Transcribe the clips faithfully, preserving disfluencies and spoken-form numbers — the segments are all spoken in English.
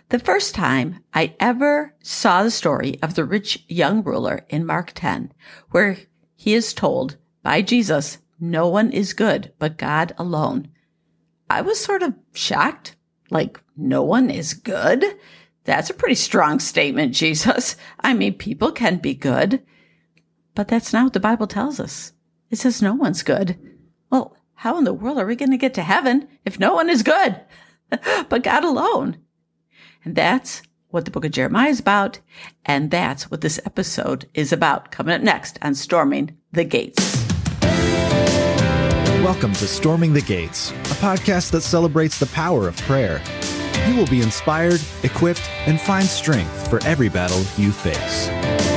The first time I ever saw the story of the rich young ruler in Mark ten, where he is told by Jesus, no one is good but God alone, I was sort of shocked. Like, no one is good? That's a pretty strong statement, Jesus. I mean, people can be good. But that's not what the Bible tells us. It says no one's good. Well, how in the world are we going to get to heaven if no one is good but God alone? And that's what the book of Jeremiah is about. And that's what this episode is about. Coming up next on Storming the Gates. Welcome to Storming the Gates, a podcast that celebrates the power of prayer. You will be inspired, equipped, and find strength for every battle you face.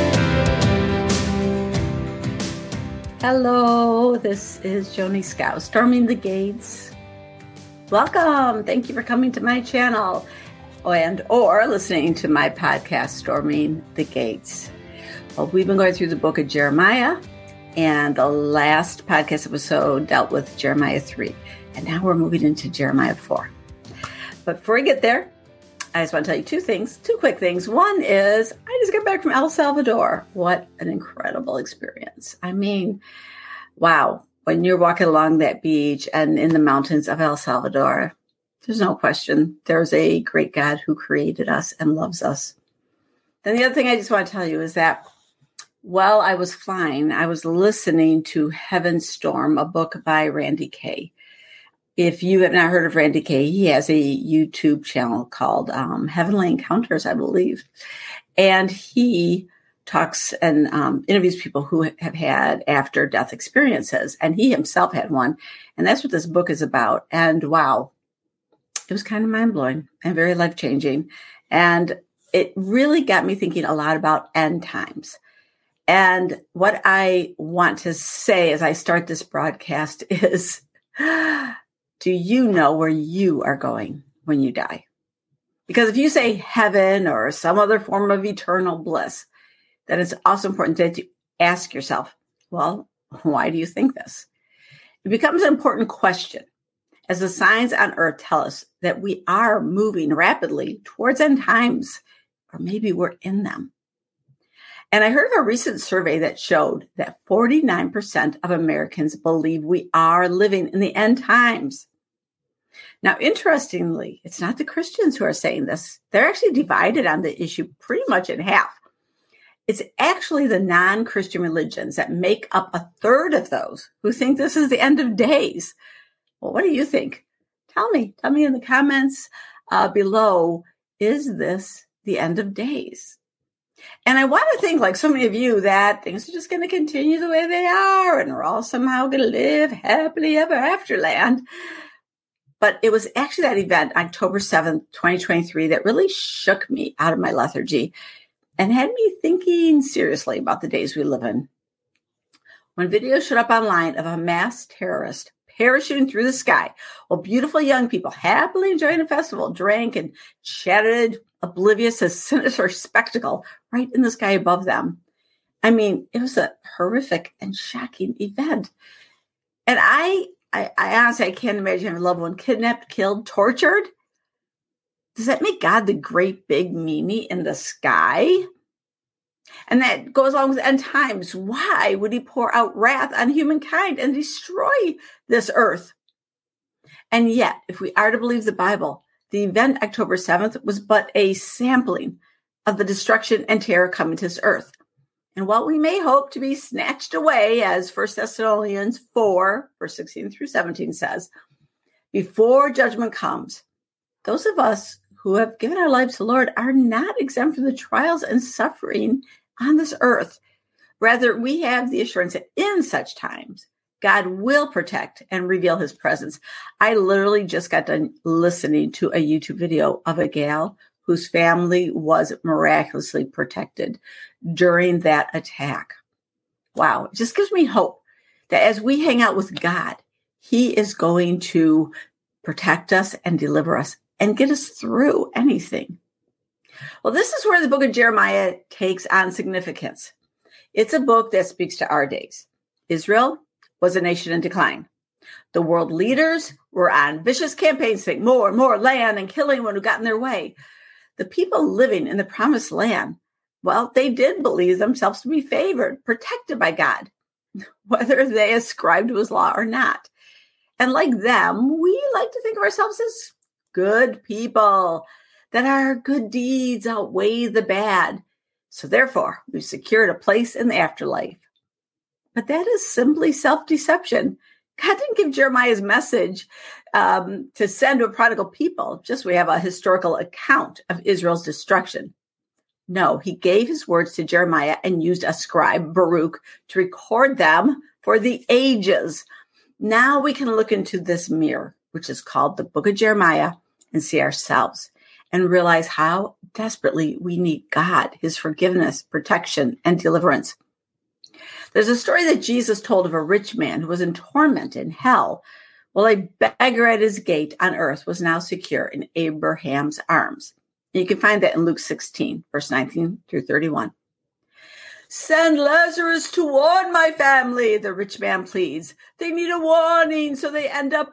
Hello, this is Joni Scow, Storming the Gates. Welcome. Thank you for coming to my channel and or listening to my podcast, Storming the Gates. Well, we've been going through the book of Jeremiah, and the last podcast episode dealt with Jeremiah three. And now we're moving into Jeremiah four. But before we get there, I just want to tell you two things, two quick things. One is I just got back from El Salvador. What an incredible experience. I mean, wow. When you're walking along that beach and in the mountains of El Salvador, there's no question there's a great God who created us and loves us. Then the other thing I just want to tell you is that while I was flying, I was listening to Heaven Storm, a book by Randy Kay. If you have not heard of Randy Kay, he has a YouTube channel called um, Heavenly Encounters, I believe. And he talks and um, interviews people who have had after-death experiences. And he himself had one. And that's what this book is about. And wow, it was kind of mind-blowing and very life-changing. And it really got me thinking a lot about end times. And what I want to say as I start this broadcast is, do you know where you are going when you die? Because if you say heaven or some other form of eternal bliss, then it's also important that you ask yourself, well, why do you think this? It becomes an important question as the signs on earth tell us that we are moving rapidly towards end times, or maybe we're in them. And I heard of a recent survey that showed that forty-nine percent of Americans believe we are living in the end times. Now, interestingly, it's not the Christians who are saying this. They're actually divided on the issue pretty much in half. It's actually the non-Christian religions that make up a third of those who think this is the end of days. Well, what do you think? Tell me. Tell me in the comments uh, below, is this the end of days? And I want to think, like so many of you, that things are just going to continue the way they are and we're all somehow going to live happily ever after land. But it was actually that event, October seventh, twenty twenty-three, that really shook me out of my lethargy and had me thinking seriously about the days we live in. When videos showed up online of a mass terrorist parachuting through the sky while beautiful young people happily enjoying a festival drank and chatted, oblivious to sinister spectacle right in the sky above them. I mean, it was a horrific and shocking event. And I, I, I honestly, I can't imagine having a loved one kidnapped, killed, tortured. Does that make God the great big meanie in the sky? And that goes along with end times. Why would he pour out wrath on humankind and destroy this earth? And yet, if we are to believe the Bible, the event October seventh was but a sampling of the destruction and terror coming to this earth. And while we may hope to be snatched away, as First Thessalonians four, verse sixteen through seventeen says, before judgment comes, those of us who have given our lives to the Lord are not exempt from the trials and suffering on this earth. Rather, we have the assurance that in such times, God will protect and reveal his presence. I literally just got done listening to a YouTube video of a gal whose family was miraculously protected during that attack. Wow. It just gives me hope that as we hang out with God, he is going to protect us and deliver us and get us through anything. Well, this is where the book of Jeremiah takes on significance. It's a book that speaks to our days. Israel was a nation in decline. The world leaders were on vicious campaigns to take more and more land and killing anyone who got in their way. The people living in the promised land, well, they did believe themselves to be favored, protected by God, whether they ascribed to his law or not. And like them, we like to think of ourselves as good people, that our good deeds outweigh the bad. So therefore, we've secured a place in the afterlife. But that is simply self-deception. God didn't give Jeremiah's message um, to send to a prodigal people. Just we have a historical account of Israel's destruction. No, he gave his words to Jeremiah and used a scribe, Baruch, to record them for the ages. Now we can look into this mirror, which is called the Book of Jeremiah, and see ourselves and realize how desperately we need God, his forgiveness, protection, and deliverance. There's a story that Jesus told of a rich man who was in torment in hell, while a beggar at his gate on earth was now secure in Abraham's arms. And you can find that in Luke sixteen, verse nineteen through thirty-one. Send Lazarus to warn my family, the rich man pleads. They need a warning so they end up,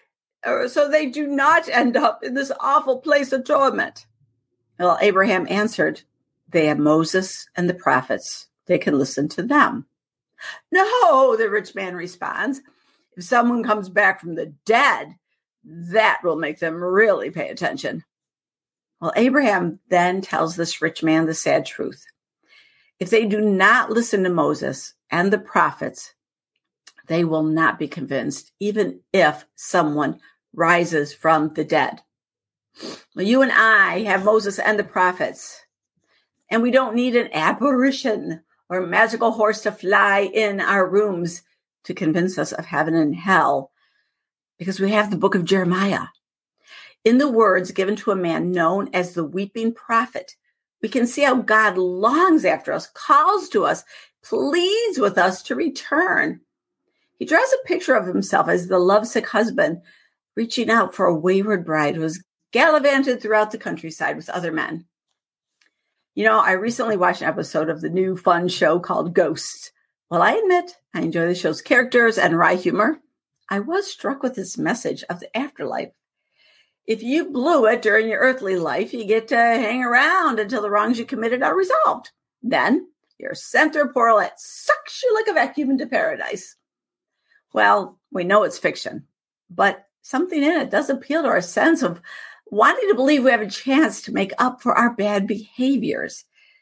or so they do not end up in this awful place of torment. Well, Abraham answered, they have Moses and the prophets. They can listen to them. No, the rich man responds. If someone comes back from the dead, that will make them really pay attention. Well, Abraham then tells this rich man the sad truth. If they do not listen to Moses and the prophets, they will not be convinced, even if someone rises from the dead. Well, you and I have Moses and the prophets, and we don't need an apparition or a magical horse to fly in our rooms to convince us of heaven and hell, because we have the book of Jeremiah. In the words given to a man known as the weeping prophet, we can see how God longs after us, calls to us, pleads with us to return. He draws a picture of himself as the lovesick husband reaching out for a wayward bride who has gallivanted throughout the countryside with other men. You know, I recently watched an episode of the new fun show called Ghosts. Well, I admit I enjoy the show's characters and wry humor. I was struck with this message of the afterlife. If you blew it during your earthly life, you get to hang around until the wrongs you committed are resolved. Then you're sent through a portal that sucks you like a vacuum into paradise. Well, we know it's fiction, but something in it does appeal to our sense of wanting to believe we have a chance to make up for our bad behaviors.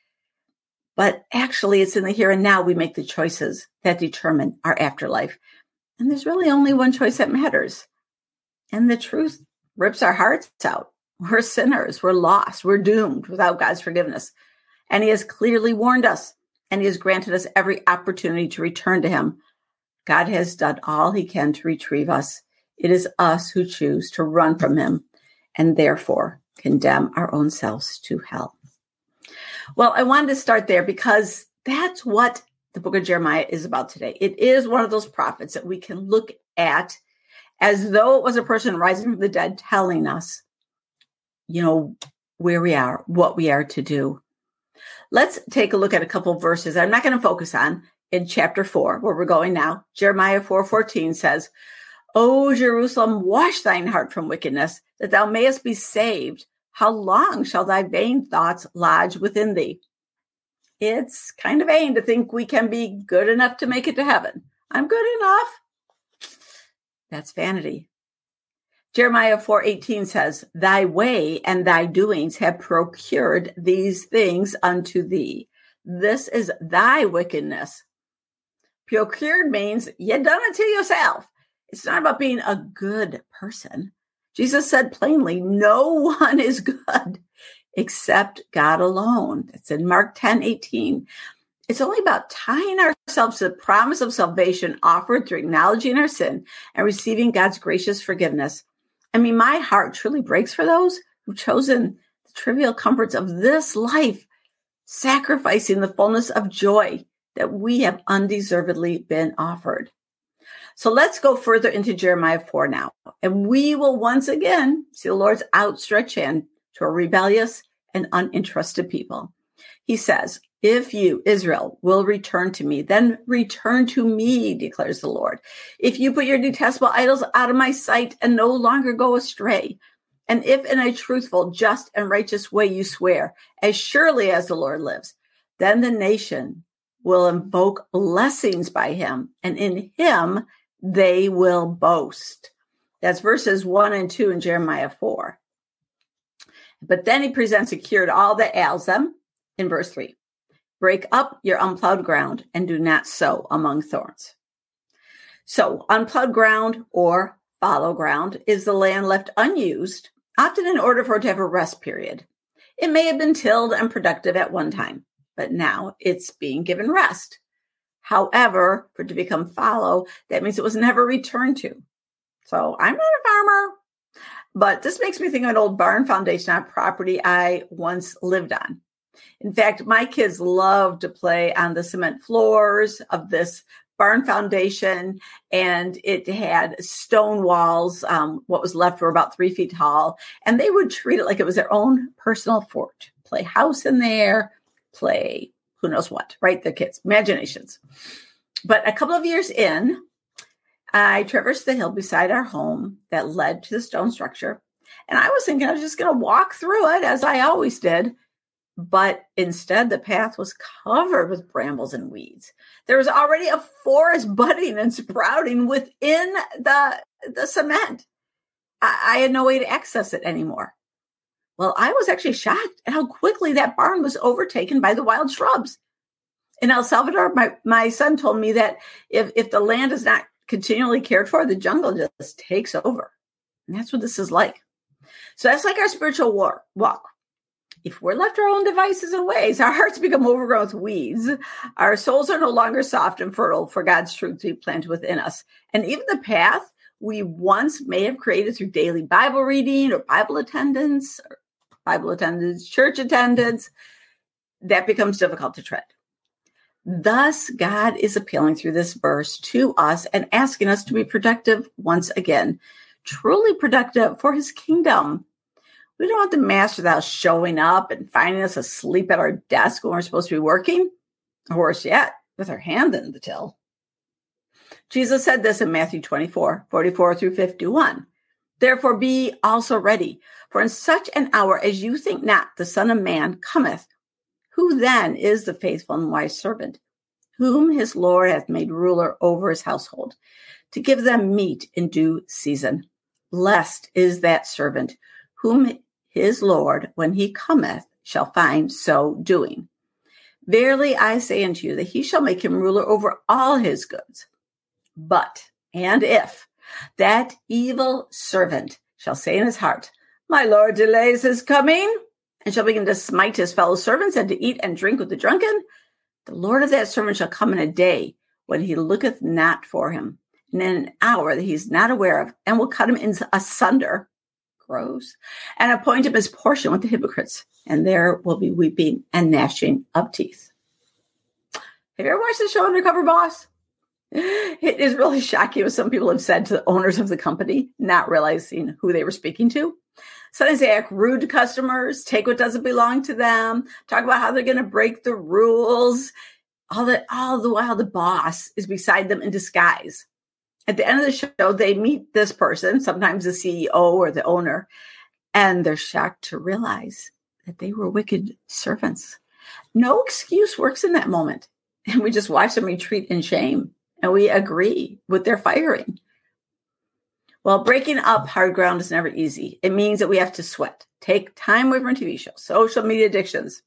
But actually, it's in the here and now we make the choices that determine our afterlife. And there's really only one choice that matters. And the truth rips our hearts out. We're sinners. We're lost. We're doomed without God's forgiveness. And he has clearly warned us, and he has granted us every opportunity to return to him. God has done all he can to retrieve us. It is us who choose to run from him and therefore condemn our own selves to hell. Well, I wanted to start there because that's what the book of Jeremiah is about today. It is one of those prophets that we can look at as though it was a person rising from the dead telling us, you know, where we are, what we are to do. Let's take a look at a couple of verses I'm not going to focus on in chapter four, where we're going now. Jeremiah four fourteen says, O Jerusalem, wash thine heart from wickedness, that thou mayest be saved. How long shall thy vain thoughts lodge within thee? It's kind of vain to think we can be good enough to make it to heaven. I'm good enough. That's vanity. Jeremiah four eighteen says, thy way and thy doings have procured these things unto thee. This is thy wickedness. Procured means you done it to yourself. It's not about being a good person. Jesus said plainly, no one is good except God alone. It's in Mark ten eighteen. It's only about tying ourselves to the promise of salvation offered through acknowledging our sin and receiving God's gracious forgiveness. I mean, my heart truly breaks for those who've chosen the trivial comforts of this life, sacrificing the fullness of joy that we have undeservedly been offered. So let's go further into Jeremiah four now, and we will once again see the Lord's outstretched hand to a rebellious and uninterested people. He says, if you, Israel, will return to me, then return to me, declares the Lord. If you put your detestable idols out of my sight and no longer go astray, And if in a truthful, just, and righteous way you swear, as surely as the Lord lives, then the nation will invoke blessings by him, and in him they will boast. That's verses one and two in Jeremiah four. But then he presents a cure to all that ails them in verse three. Break up your unplowed ground and do not sow among thorns. So unplowed ground or fallow ground is the land left unused, often in order for it to have a rest period. It may have been tilled and productive at one time, but now it's being given rest. However, for it to become fallow, that means it was never returned to. So I'm not a farmer, but this makes me think of an old barn foundation on property I once lived on. In fact, my kids love to play on the cement floors of this barn foundation, and it had stone walls. Um, what was left were about three feet tall, and they would treat it like it was their own personal fort. Play house in there, play who knows what, right? The kids' imaginations. But a couple of years in, I traversed the hill beside our home that led to the stone structure, and I was thinking I was just going to walk through it as I always did. But instead, the path was covered with brambles and weeds. There was already a forest budding and sprouting within the, the cement. I, I had no way to access it anymore. Well, I was actually shocked at how quickly that barn was overtaken by the wild shrubs. In El Salvador, my, my son told me that if, if the land is not continually cared for, the jungle just takes over. And that's what this is like. So that's like our spiritual war, walk. If we're left to our own devices and ways, our hearts become overgrown with weeds. Our souls are no longer soft and fertile for God's truth to be planted within us. And even the path we once may have created through daily Bible reading or Bible attendance, or Bible attendance, church attendance, that becomes difficult to tread. Thus, God is appealing through this verse to us and asking us to be productive once again, truly productive for his kingdom. We don't want the master without showing up and finding us asleep at our desk when we're supposed to be working, or worse yet, with our hand in the till. Jesus said this in Matthew twenty-four, forty-four through fifty-one. Therefore be also ready, for in such an hour as you think not, the Son of Man cometh. Who then is the faithful and wise servant, whom his Lord hath made ruler over his household, to give them meat in due season? Blessed is that servant, whom his Lord, when he cometh, shall find so doing. Verily I say unto you, that he shall make him ruler over all his goods. But, and if, that evil servant shall say in his heart, my Lord delays his coming, and shall begin to smite his fellow servants, and to eat and drink with the drunken, the Lord of that servant shall come in a day when he looketh not for him, and in an hour that he is not aware of, and will cut him in asunder, gross, and appoint him his portion with the hypocrites, and there will be weeping and gnashing of teeth. Have you ever watched the show Undercover Boss? It is really shocking what some people have said to the owners of the company, not realizing who they were speaking to. Sometimes they act rude to customers, take what doesn't belong to them, talk about how they're going to break the rules. All the, all the while, the boss is beside them in disguise. At the end of the show, they meet this person, sometimes the C E O or the owner, and they're shocked to realize that they were wicked servants. No excuse works in that moment. And we just watch them retreat in shame, and we agree with their firing. Well, breaking up hard ground is never easy. It means that we have to sweat, take time away from T V shows, social media addictions,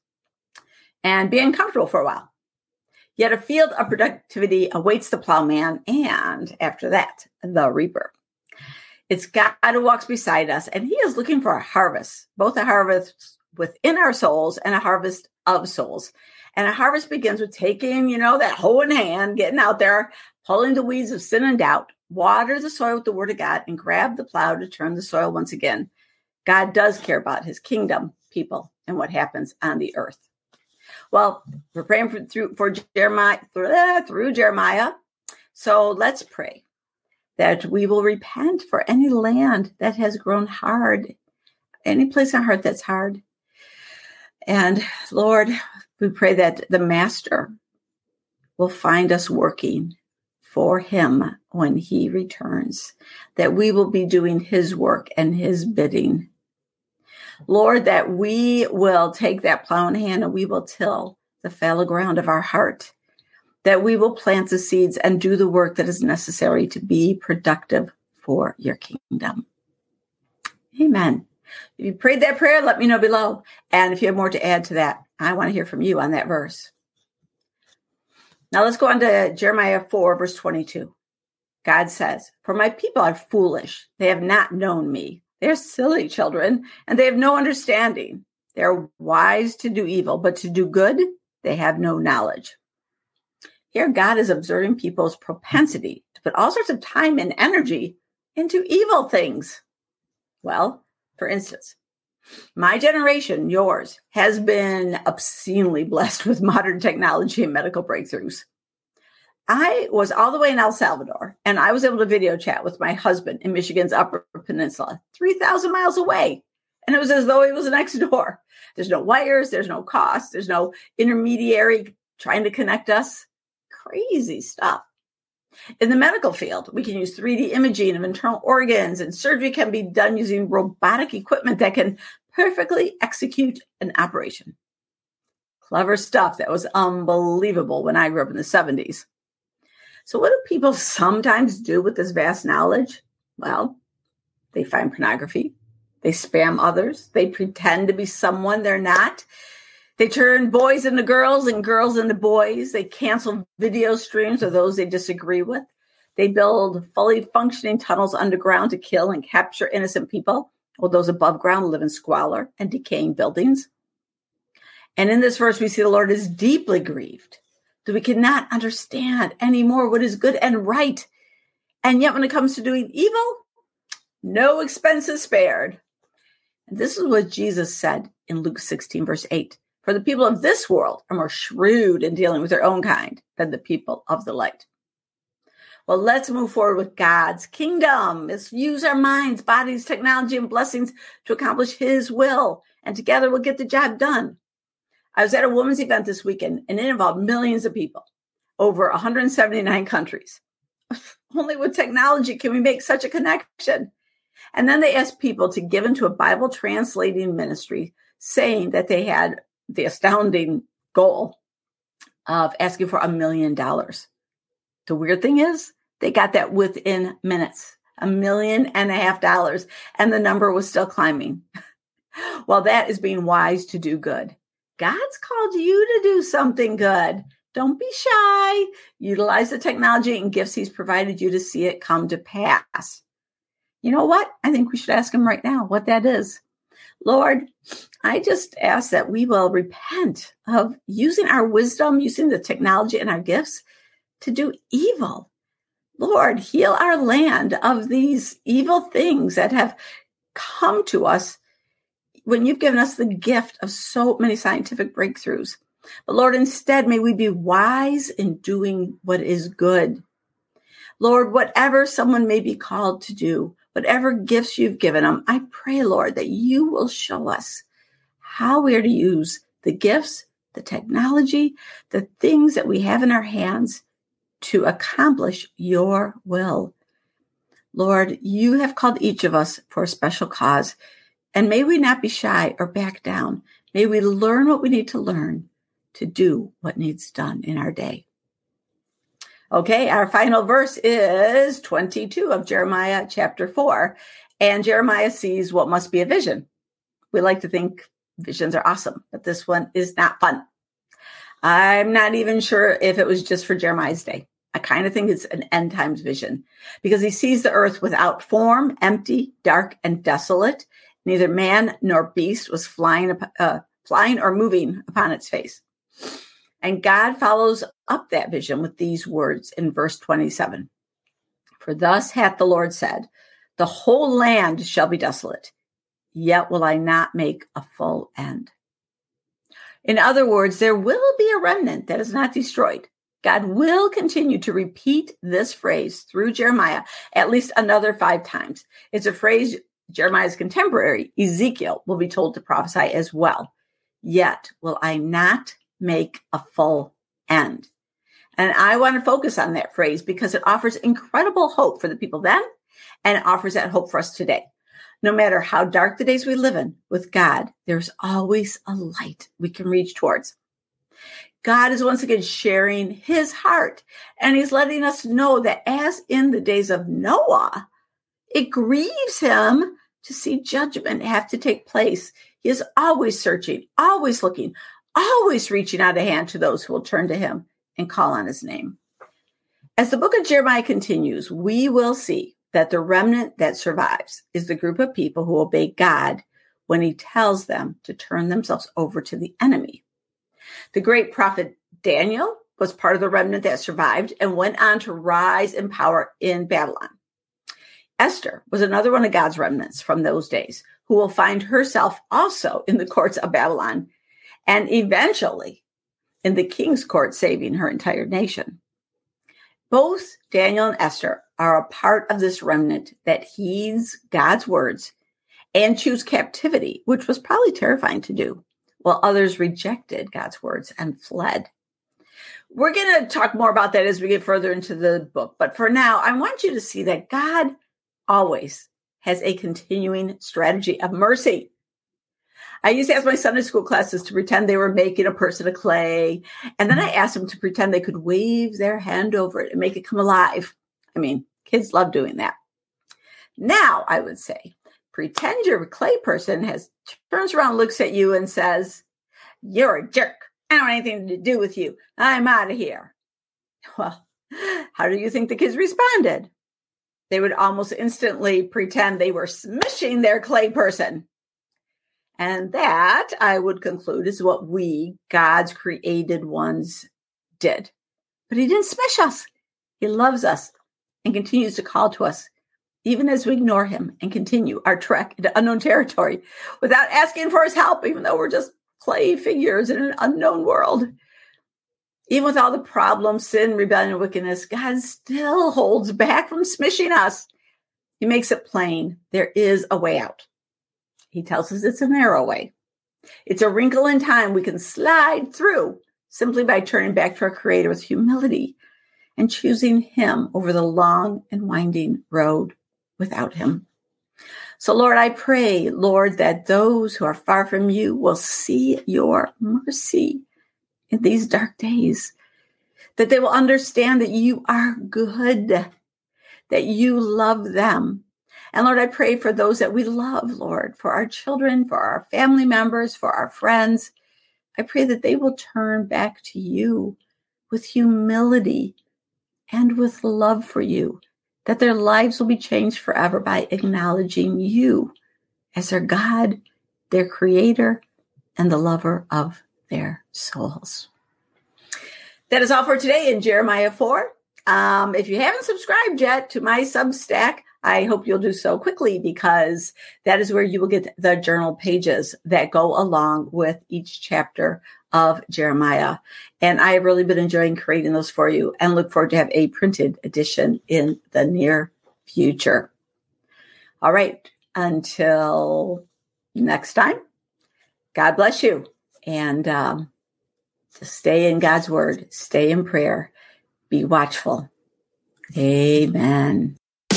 and be uncomfortable for a while. Yet a field of productivity awaits the plowman, and after that, the reaper. It's God who walks beside us, and he is looking for a harvest, both a harvest within our souls and a harvest of souls. And a harvest begins with taking, you know, that hoe in hand, getting out there, pulling the weeds of sin and doubt, water the soil with the word of God, and grab the plow to turn the soil once again. God does care about his kingdom, people, and what happens on the earth. Well, we're praying for, through, for Jeremiah, through, uh, through Jeremiah. So let's pray that we will repent for any land that has grown hard, any place on earth that's hard. And Lord, we pray that the Master will find us working for him when he returns, that we will be doing his work and his bidding Lord, that we will take that plow in hand and we will till the fallow ground of our heart, that we will plant the seeds and do the work that is necessary to be productive for your kingdom. Amen. If you prayed that prayer, let me know below. And if you have more to add to that, I want to hear from you on that verse. Now let's go on to Jeremiah four, verse twenty-two. God says, "For my people are foolish. They have not known me. They are silly children, and they have no understanding. They are wise to do evil, but to do good, they have no knowledge." Here, God is observing people's propensity to put all sorts of time and energy into evil things. Well, for instance, my generation, yours, has been obscenely blessed with modern technology and medical breakthroughs. I was all the way in El Salvador, and I was able to video chat with my husband in Michigan's Upper Peninsula, three thousand miles away. And it was as though he was next door. There's no wires, there's no cost, there's no intermediary trying to connect us. Crazy stuff. In the medical field, we can use three D imaging of internal organs, and surgery can be done using robotic equipment that can perfectly execute an operation. Clever stuff that was unbelievable when I grew up in the seventies. So what do people sometimes do with this vast knowledge? Well, they find pornography. They spam others. They pretend to be someone they're not. They turn boys into girls and girls into boys. They cancel video streams of those they disagree with. They build fully functioning tunnels underground to kill and capture innocent people, while those above ground live in squalor and decaying buildings. And in this verse, we see the Lord is deeply grieved that we cannot understand anymore what is good and right. And yet when it comes to doing evil, no expense is spared. And this is what Jesus said in Luke sixteen, verse eight. "For the people of this world are more shrewd in dealing with their own kind than the people of the light." Well, let's move forward with God's kingdom. Let's use our minds, bodies, technology, and blessings to accomplish his will. And together we'll get the job done. I was at a women's event this weekend, and it involved millions of people, over one hundred seventy-nine countries. Only with technology can we make such a connection. And then they asked people to give into a Bible translating ministry, saying that they had the astounding goal of asking for a million dollars. The weird thing is, they got that within minutes, a million and a half dollars, and the number was still climbing. Well, that is being wise to do good. God's called you to do something good. Don't be shy. Utilize the technology and gifts he's provided you to see it come to pass. You know what? I think we should ask him right now what that is. Lord, I just ask that we will repent of using our wisdom, using the technology and our gifts to do evil. Lord, heal our land of these evil things that have come to us when you've given us the gift of so many scientific breakthroughs. But Lord, instead, may we be wise in doing what is good. Lord, whatever someone may be called to do, whatever gifts you've given them, I pray, Lord, that you will show us how we are to use the gifts, the technology, the things that we have in our hands to accomplish your will. Lord, you have called each of us for a special cause, and may we not be shy or back down. May we learn what we need to learn to do what needs done in our day. Okay, our final verse is twenty-two of Jeremiah chapter four, and Jeremiah sees what must be a vision. We like to think visions are awesome, but this one is not fun. I'm not even sure if it was just for Jeremiah's day. I kind of think it's an end times vision because he sees the earth without form, empty, dark, and desolate. Neither man nor beast was flying, uh, flying or moving upon its face. And God follows up that vision with these words in verse twenty-seven. "For thus hath the Lord said, the whole land shall be desolate, yet will I not make a full end." In other words, there will be a remnant that is not destroyed. God will continue to repeat this phrase through Jeremiah at least another five times. It's a phrase Jeremiah's contemporary, Ezekiel, will be told to prophesy as well. Yet will I not make a full end. And I want to focus on that phrase because it offers incredible hope for the people then, and it offers that hope for us today. No matter how dark the days we live in, with God, there's always a light we can reach towards. God is once again sharing his heart, and he's letting us know that as in the days of Noah, it grieves him to see judgment have to take place. He is always searching, always looking, always reaching out a hand to those who will turn to him and call on his name. As the book of Jeremiah continues, we will see that the remnant that survives is the group of people who obey God when he tells them to turn themselves over to the enemy. The great prophet Daniel was part of the remnant that survived and went on to rise in power in Babylon. Esther was another one of God's remnants from those days who will find herself also in the courts of Babylon and eventually in the king's court, saving her entire nation. Both Daniel and Esther are a part of this remnant that heeds God's words and choose captivity, which was probably terrifying to do, while others rejected God's words and fled. We're going to talk more about that as we get further into the book. But for now, I want you to see that God always has a continuing strategy of mercy. I used to ask my Sunday school classes to pretend they were making a person of clay. And then I asked them to pretend they could wave their hand over it and make it come alive. I mean, kids love doing that. Now, I would say, pretend your clay person has turns around, looks at you and says, "You're a jerk. I don't want anything to do with you. I'm out of here." Well, how do you think the kids responded? They would almost instantly pretend they were smishing their clay person. And that, I would conclude, is what we, God's created ones, did. But he didn't smish us. He loves us and continues to call to us, even as we ignore him and continue our trek into unknown territory without asking for his help, even though we're just clay figures in an unknown world. Even with all the problems, sin, rebellion, and wickedness, God still holds back from smishing us. He makes it plain. There is a way out. He tells us it's a narrow way. It's a wrinkle in time we can slide through simply by turning back to our Creator with humility and choosing him over the long and winding road without him. So, Lord, I pray, Lord, that those who are far from you will see your mercy in these dark days, that they will understand that you are good, that you love them. And Lord, I pray for those that we love, Lord, for our children, for our family members, for our friends. I pray that they will turn back to you with humility and with love for you, that their lives will be changed forever by acknowledging you as their God, their creator, and the lover of their souls. That is all for today in Jeremiah four. Um, if you haven't subscribed yet to my Substack, I hope you'll do so quickly, because that is where you will get the journal pages that go along with each chapter of Jeremiah. And I have really been enjoying creating those for you and look forward to have a printed edition in the near future. All right. Until next time, God bless you. And um, just stay in God's word, stay in prayer, be watchful. Amen.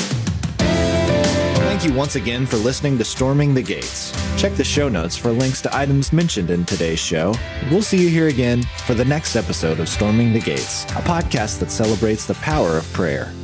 Thank you once again for listening to Storming the Gates. Check the show notes for links to items mentioned in today's show. We'll see you here again for the next episode of Storming the Gates, a podcast that celebrates the power of prayer.